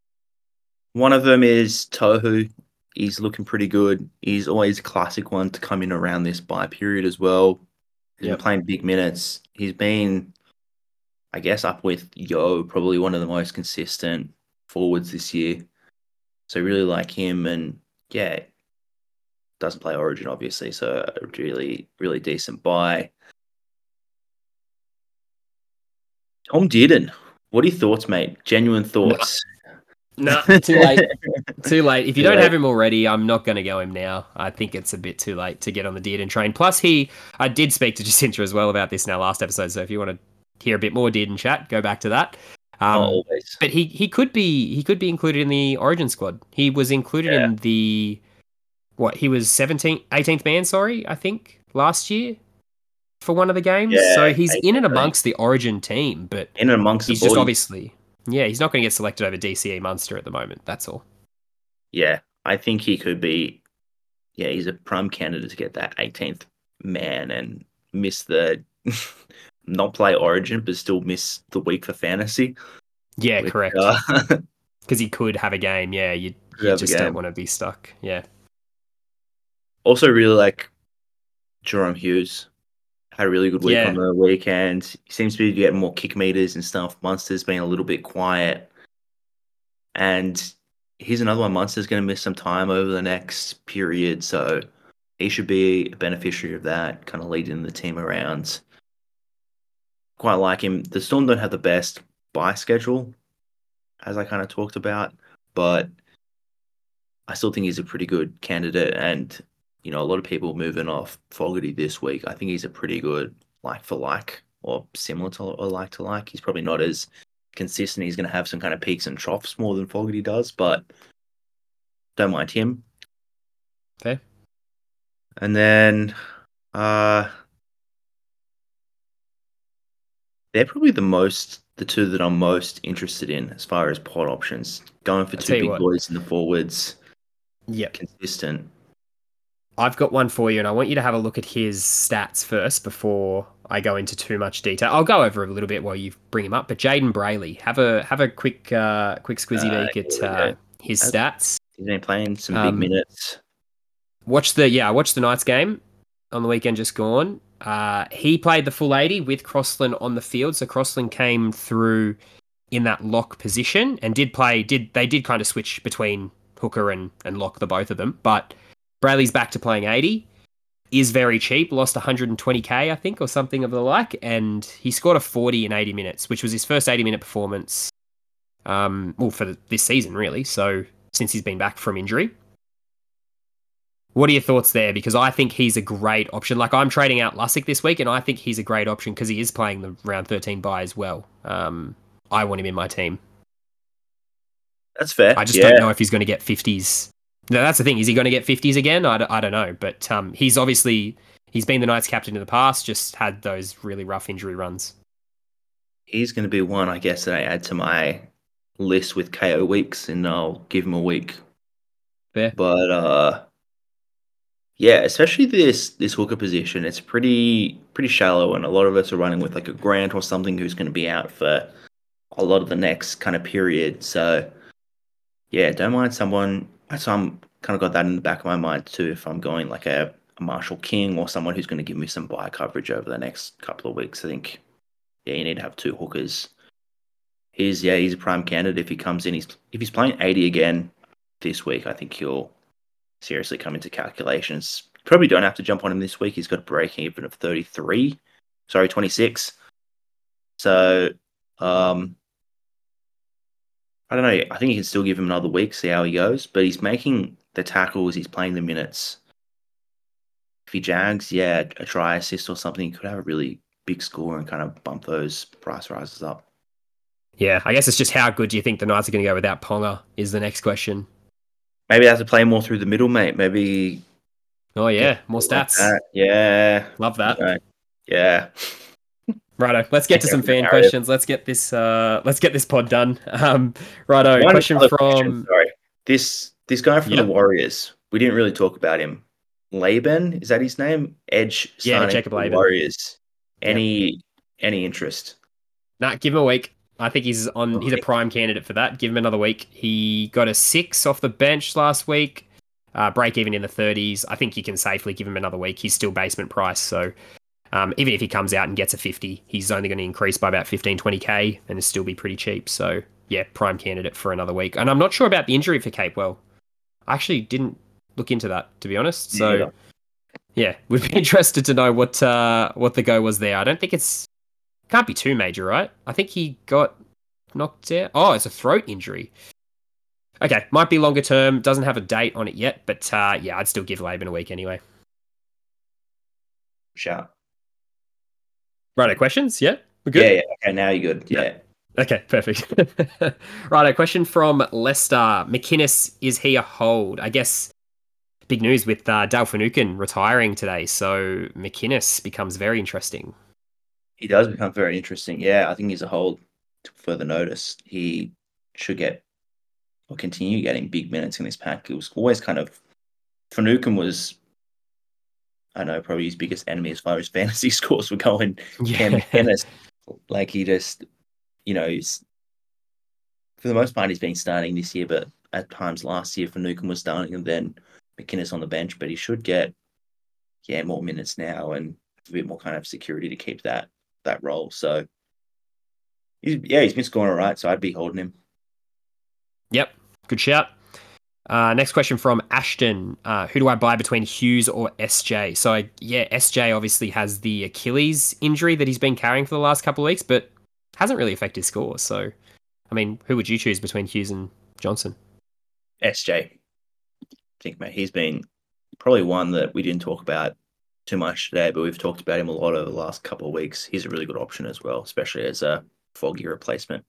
one of them is Tohu. He's looking pretty good. He's always a classic one to come in around this buy period as well. He's been playing big minutes. He's been, I guess, up with Yo, probably one of the most consistent forwards this year. So really like him, and yeah, doesn't play Origin obviously, so a really, really decent buy. Tom Dearden, what are your thoughts, mate? Genuine thoughts. No, too late. Too late. If you Too don't late. have him already, I'm not going to go him now. I think it's a bit too late to get on the Dearden train. Plus, I did speak to Jacinta as well about this in our last episode. So if you want to hear a bit more Dearden chat, go back to that. Always. But he could be included in the Origin squad. He was included in the he was 18th man, sorry, I think, last year for one of the games. Yeah, so he's in and 18th, amongst the Origin team, but in and amongst he's the just boys. obviously, he's not going to get selected over DCE Munster at the moment. That's all. Yeah, I think he could be. Yeah, he's a prime candidate to get that 18th man and miss the not play Origin, but still miss the week for fantasy. Yeah, which, correct. Because he could have a game. Yeah, you just don't want to be stuck. Yeah. Also, really like Jerome Hughes. Had a really good week on the weekend. He seems to be getting more kick meters and stuff. Munster's been a little bit quiet. And here's another one. Munster's going to miss some time over the next period, so he should be a beneficiary of that, kind of leading the team around. Quite like him. The Storm don't have the best buy schedule, as I kind of talked about, but I still think he's a pretty good candidate. And, a lot of people moving off Fogarty this week. I think he's a pretty good like for like or similar to or like to like. He's probably not as consistent. He's going to have some kind of peaks and troughs more than Fogarty does, but don't mind him. Okay. And then they're probably the two that I'm most interested in as far as pod options. Going for two big boys in the forwards. Yep. Consistent. I've got one for you, and I want you to have a look at his stats first before I go into too much detail. I'll go over a little bit while you bring him up. But Jayden Brailey, have a quick squizzy beak at his stats. He's been playing some big minutes. I watched the Knights game on the weekend just gone. He played the full 80 with Crossland on the field, so Crossland came through in that lock position and did kind of switch between hooker and lock, the both of them, but Brailey's back to playing 80, is very cheap, lost 120k, I think, or something of the like, and he scored a 40 in 80 minutes, which was his first 80-minute performance for this season, really, so since he's been back from injury. What are your thoughts there? Because I think he's a great option. Like, I'm trading out Lussick this week, and I think he's a great option because he is playing the round 13 bye as well. I want him in my team. That's fair. I just don't know if he's going to get 50s. No, that's the thing. Is he going to get 50s again? I don't know. But he's been the Knights captain in the past, just had those really rough injury runs. He's going to be one, I guess, that I add to my list with KO weeks, and I'll give him a week. Fair. But yeah, especially this hooker position, it's pretty shallow, and a lot of us are running with like a Grant or something who's going to be out for a lot of the next kind of period. So yeah, don't mind someone. So I'm kind of got that in the back of my mind too. If I'm going like a Marshall King or someone who's going to give me some buy coverage over the next couple of weeks, I think you need to have two hookers. He's a prime candidate if he comes in. If he's playing 80 again this week, I think he'll seriously come into calculations. Probably don't have to jump on him this week. He's got a break even of 26. So I don't know. I think you can still give him another week, see how he goes. But he's making the tackles. He's playing the minutes. If he jags, a try assist or something, he could have a really big score and kind of bump those price rises up. Yeah, I guess it's just how good do you think the Knights are going to go without Ponga is the next question. Maybe they have to play more through the middle, mate. Maybe. Oh, yeah. More stats. Like yeah. Love that. You know, yeah. Righto, let's get to some fan questions. Let's get this pod done. Righto, question from... Sorry. This guy from the Warriors, we didn't really talk about him. Laban, is that his name? Edge signing Jacob Laban. Warriors. Any interest? Nah, give him a week. I think he's a prime candidate for that. Give him another week. He got a 6 off the bench last week. Break even in the 30s. I think you can safely give him another week. He's still basement price, so Even if he comes out and gets a 50, he's only going to increase by about 15, 20k and still be pretty cheap. So, yeah, prime candidate for another week. And I'm not sure about the injury for Capewell. I actually didn't look into that, to be honest. So, yeah, we'd be interested to know what the go was there. I don't think can't be too major, right? I think he got knocked out. Oh, it's a throat injury. Okay, might be longer term. Doesn't have a date on it yet, but yeah, I'd still give Laban a week anyway. Shout. Righto, questions? Yeah, we're good. Yeah. Okay, now you're good. Yeah. Okay, perfect. Righto, question from Lester. McInnes, is he a hold? I guess big news with Dale Finucane retiring today, so McInnes becomes very interesting. He does become very interesting. Yeah, I think he's a hold to further notice. He should get or continue getting big minutes in this pack. It was always kind of Finucane was, I know, probably his biggest enemy as far as fantasy scores were going. Yeah. McInnes, like he just, he's for the most part he's been starting this year, but at times last year Finucane was starting and then McInnes on the bench. But he should get more minutes now and a bit more kind of security to keep that role. So he's been scoring all right. So I'd be holding him. Yep, good shout. Next question from Ashton. Who do I buy between Hughes or SJ? So, SJ obviously has the Achilles injury that he's been carrying for the last couple of weeks, but hasn't really affected his score. So, I mean, who would you choose between Hughes and Johnson? SJ. I think, mate, he's been probably one that we didn't talk about too much today, but we've talked about him a lot over the last couple of weeks. He's a really good option as well, especially as a Foggy replacement.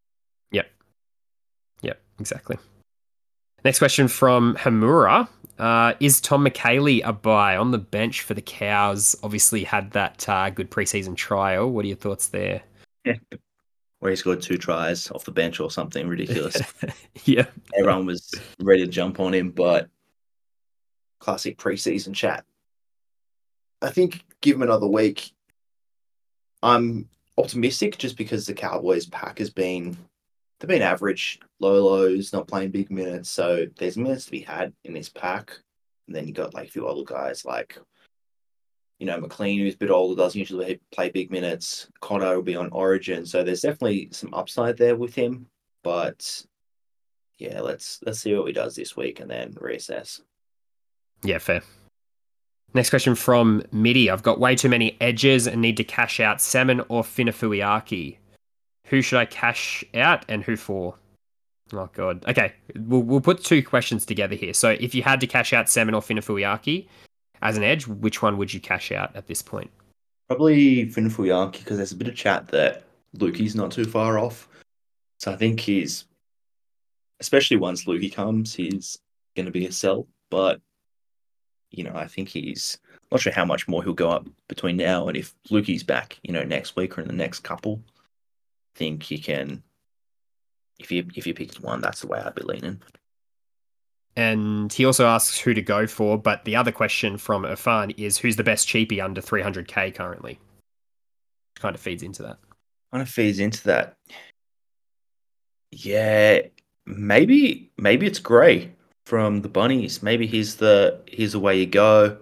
Yep, exactly. Next question from Hamura. Is Tom McHaley a buy on the bench for the Cows? Obviously had that good preseason trial. What are your thoughts there? Yeah. Where he scored 2 tries off the bench or something ridiculous. Yeah. Everyone was ready to jump on him, but classic preseason chat. I think give him another week. I'm optimistic just because the Cowboys pack they've been average, low lows, not playing big minutes. So there's minutes to be had in this pack. And then you got like a few other guys like, McLean, who's a bit older, doesn't usually play big minutes. Connor will be on Origin. So there's definitely some upside there with him. But yeah, let's see what he does this week and then reassess. Yeah, fair. Next question from Midi. I've got way too many edges and need to cash out Salmon or Finafuiaki. Who should I cash out and who for? Oh, God. Okay, we'll put 2 questions together here. So if you had to cash out Salmon or Finafuiaki as an edge, which one would you cash out at this point? Probably Finafuiaki because there's a bit of chat that Lukey's not too far off. So I think especially once Lukey comes, he's going to be a sell. But, I think he's not sure how much more he'll go up between now and if Lukey's back, next week or in the next couple. I think you can, if you picked one, that's the way I'd be leaning. And he also asks who to go for, but the other question from Irfan is who's the best cheapie under 300k currently? Kind of feeds into that. Yeah, maybe it's Gray from the Bunnies. Maybe he's the way you go.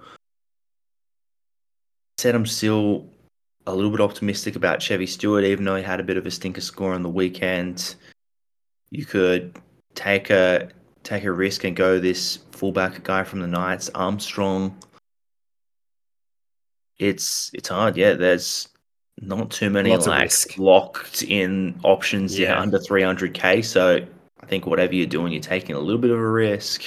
Said I'm still a little bit optimistic about Chevy Stewart, even though he had a bit of a stinker score on the weekend. You could take a risk and go this fullback guy from the Knights, Armstrong. It's hard, yeah. There's not too many locked in options under 300k. So I think whatever you're doing, you're taking a little bit of a risk.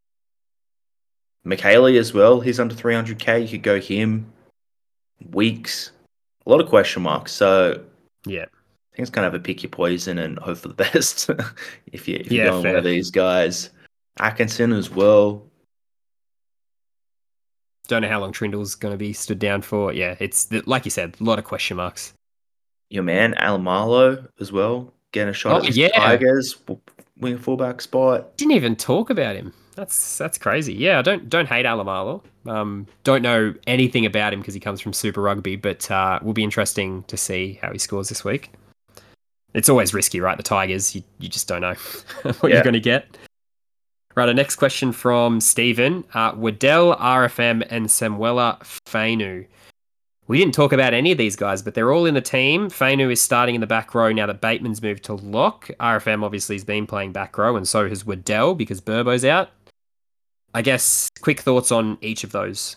McHaley as well, he's under 300k. You could go him. Weeks, a lot of question marks. So yeah, I think it's kind of a pick your poison and hope for the best. if you're going one of these guys, Atkinson as well. Don't know how long Trindle's going to be stood down for. Yeah, it's like you said, a lot of question marks. Your man Alomalo as well, getting a shot at the Tigers wing fullback spot. Didn't even talk about him. That's crazy. Yeah, I don't hate Alomalo. Don't know anything about him because he comes from Super Rugby, but will be interesting to see how he scores this week. It's always risky, right? The Tigers, you just don't know what you're going to get. Right, our next question from Stephen. Waddell, RFM, and Samuela Fainu. We didn't talk about any of these guys, but they're all in the team. Fainu is starting in the back row now that Bateman's moved to lock. RFM obviously has been playing back row, and so has Waddell because Burbo's out. I guess quick thoughts on each of those.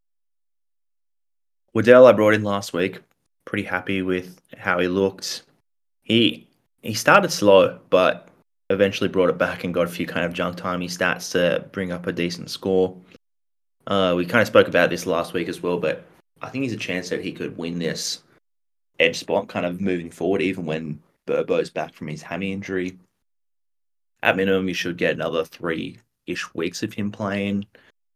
Waddell, I brought in last week. Pretty happy with how he looked. He started slow, but eventually brought it back and got a few kind of junk timey stats to bring up a decent score. We kind of spoke about this last week as well, but I think there's a chance that he could win this edge spot kind of moving forward, even when Burbo's back from his hammy injury. At minimum, you should get another 3-ish weeks of him playing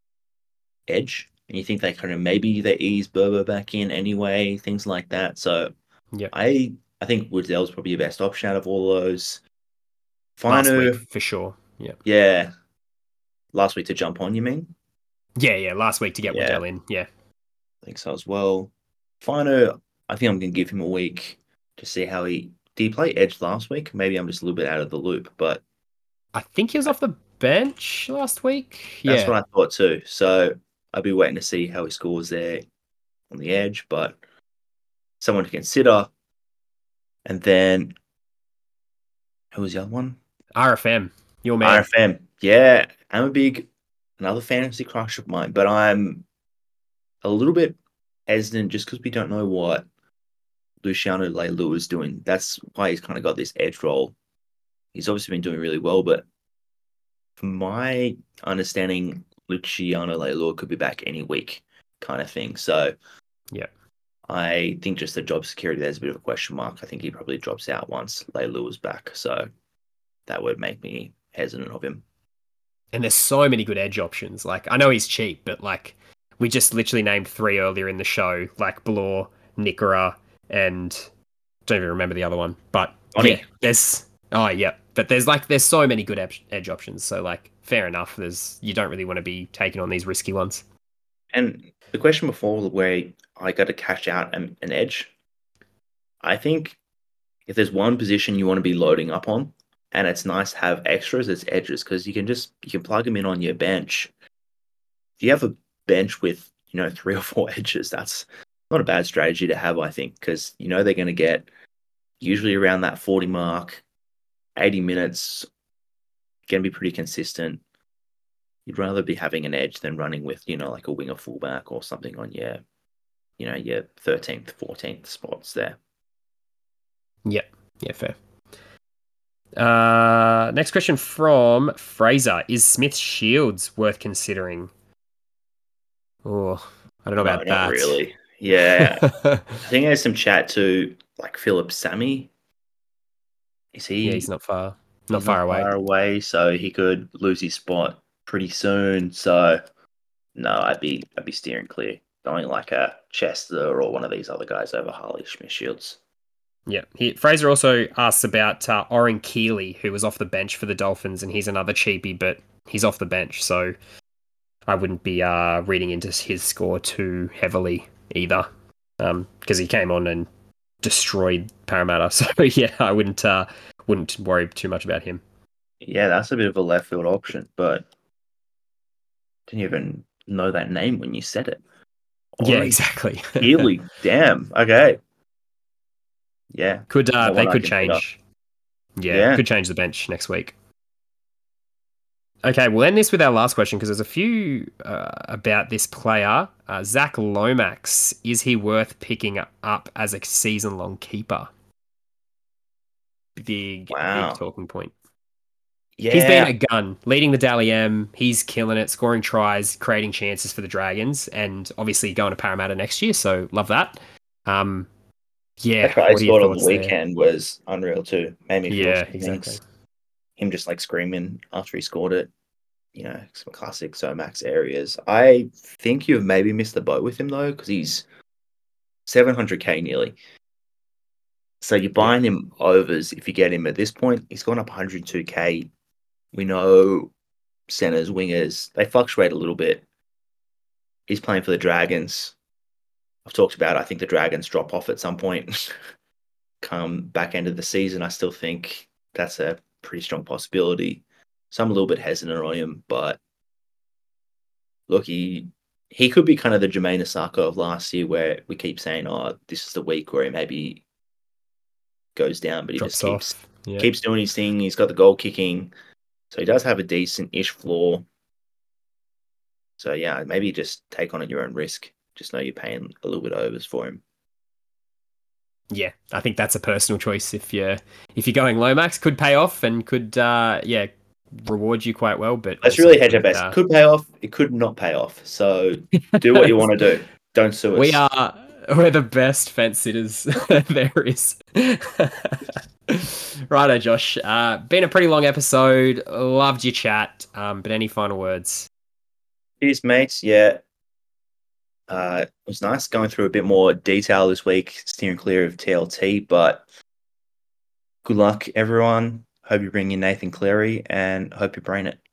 edge. And you think they kind of maybe they ease Burbo back in anyway, things like that. So Yeah, I think Waddell's probably your best option out of all those. last week Finu, for sure. Yeah, yeah. Last week to jump on, you mean? yeah. Last week to get Yeah, Waddell in. Yeah, I think so as well. Finu, I think I'm going to give him a week to see how he. Did he play Edge last week? Maybe I'm just a little bit out of the loop, but I think he was off the bench last week. that's Yeah, what I thought too. So I'll be waiting to see how he scores there on the Edge, but someone to consider. And then who was the other one? RFM, your man. RFM. Yeah, I'm a big another fantasy crush of mine, but I'm a little bit hesitant just because we don't know what Luciano Leilua is doing. That's why he's kind of got this edge role. He's obviously been doing really well, but from my understanding, Luciano Leilua could be back any week, kind of thing. So Yeah. I think just the job security there's a bit of a question mark. I think he probably drops out once Leilua's back. So that would make me hesitant of him. And there's so many good edge options. Like, I know he's cheap, but like, we just literally named three earlier in the show, like Blore, Nikora, and don't even remember the other one. But Bonnie. yeah, but there's so many good edge options. So like, fair enough. You don't really want to be taking on these risky ones. And the question before where I got to cash out an edge, I think if there's one position you want to be loading up on, and it's nice to have extras, it's edges because you can plug them in on your bench. If you have a bench with 3 or 4 edges, that's not a bad strategy to have, I think, because they're going to get usually around that 40 mark, 80 minutes, going to be pretty consistent. You'd rather be having an edge than running with like a winger fullback or something on your 13th, 14th spots there. Yeah, fair. Next question from Fraser: is Smith Shields worth considering? Oh, I don't know about not that. really. Yeah, I think there's some chat to like Philip Sammy. Is he? Yeah, he's not far away. Far away, so he could lose his spot pretty soon. So no, I'd be steering clear. Going like a Chester or one of these other guys over Harley Smith Shields. Yeah. Fraser also asks about Oren Keeley, who was off the bench for the Dolphins, and he's another cheapie, but he's off the bench, so I wouldn't be reading into his score too heavily either, because he came on and destroyed Parramatta. So yeah, I wouldn't worry too much about him. Yeah, that's a bit of a left field option, but didn't even know that name when you said it. Yeah, exactly. Keeley, damn. Okay. Yeah. They could change. Yeah, could change the bench next week. Okay, we'll end this with our last question because there's a few about this player. Zach Lomax, is he worth picking up as a season-long keeper? Big talking point. Yeah. He's been a gun, leading the Dally M. He's killing it, scoring tries, creating chances for the Dragons, and obviously going to Parramatta next year, so love that. Yeah, that try he scored on the weekend was unreal too. Made me feel exactly. Him just like screaming after he scored it. Some classic Somax areas. I think you've maybe missed the boat with him though, because he's 700k nearly. So you're buying him overs if you get him at this point. He's gone up 102k. We know centers, wingers, they fluctuate a little bit. He's playing for the Dragons. I've talked about, I think the Dragons drop off at some point. Come back end of the season, I still think that's a pretty strong possibility. So I'm a little bit hesitant on him, but look, he he could be kind of the Jermaine Osako of last year, where we keep saying, "Oh, this is the week where he maybe goes down," but he just Drops off. Yeah. keeps doing his thing. He's got the goal kicking, so he does have a decent-ish floor. So yeah, maybe just take on at your own risk. Just know you're paying a little bit overs for him. Yeah, I think that's a personal choice. If you're going Lomax, could pay off and could reward you quite well. But Let's also really hedge our could, bets. Could pay off. It could not pay off. So do what you want to do. Don't sue us. We're the best fence sitters there is. Righto, Josh. Been a pretty long episode. Loved your chat. But any final words? Cheers, mates. Yeah. It was nice going through a bit more detail this week, steering clear of TLT, but good luck, everyone. Hope you bring in Nathan Cleary and hope you brain it.